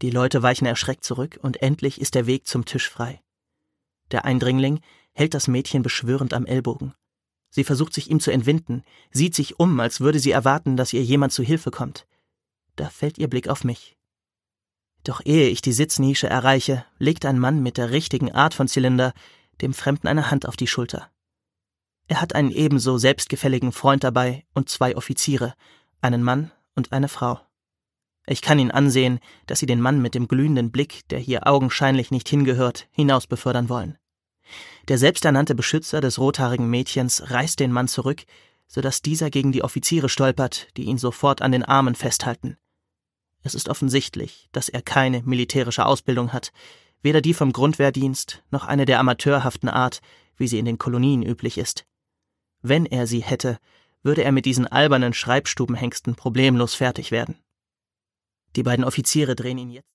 Die Leute weichen erschreckt zurück und endlich ist der Weg zum Tisch frei. Der Eindringling hält das Mädchen beschwörend am Ellbogen. Sie versucht sich ihm zu entwinden, sieht sich um, als würde sie erwarten, dass ihr jemand zu Hilfe kommt. Da fällt ihr Blick auf mich. Doch ehe ich die Sitznische erreiche, legt ein Mann mit der richtigen Art von Zylinder dem Fremden eine Hand auf die Schulter. Er hat einen ebenso selbstgefälligen Freund dabei und 2 Offiziere, einen Mann und eine Frau. Ich kann ihn ansehen, dass sie den Mann mit dem glühenden Blick, der hier augenscheinlich nicht hingehört, hinaus befördern wollen. Der selbsternannte Beschützer des rothaarigen Mädchens reißt den Mann zurück, sodass dieser gegen die Offiziere stolpert, die ihn sofort an den Armen festhalten. Es ist offensichtlich, dass er keine militärische Ausbildung hat, weder die vom Grundwehrdienst noch eine der amateurhaften Art, wie sie in den Kolonien üblich ist. Wenn er sie hätte, würde er mit diesen albernen Schreibstubenhengsten problemlos fertig werden. Die beiden Offiziere drehen ihn jetzt